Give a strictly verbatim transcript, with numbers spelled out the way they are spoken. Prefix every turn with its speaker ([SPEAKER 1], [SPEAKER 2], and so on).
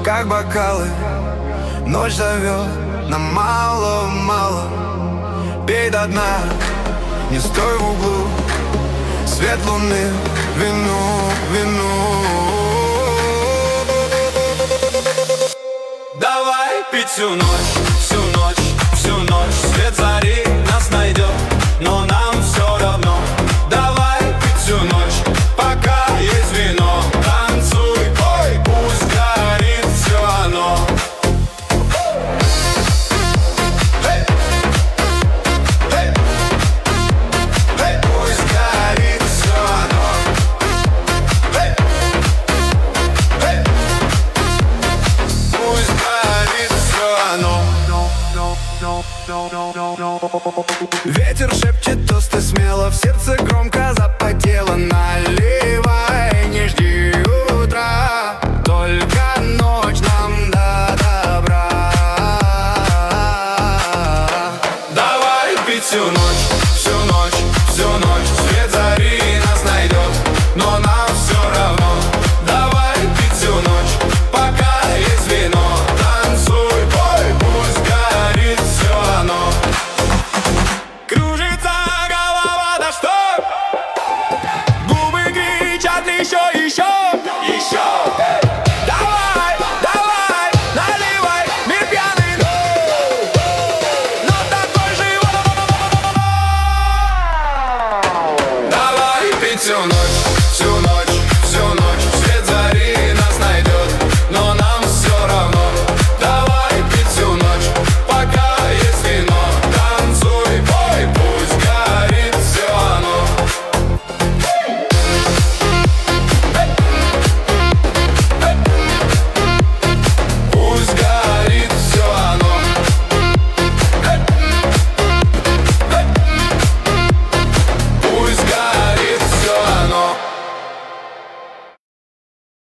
[SPEAKER 1] как бокалы. Ночь зовет нам мало-мало. Пей до дна, не стой в углу. Свет луны, вину, вину. Давай пить всю ночь, всю ночь, всю ночь. Свет зари нас найдет, но нам все равно. Давай пить всю ночь, пока есть вино. Танцуй, ой, пусть горит все оно. Hey! Hey! Hey! Пусть горит все оно. Hey! Hey! Пусть горит все оно. Ветер шепчет тосты смело, в сердце громко запотело. Наливай, не жди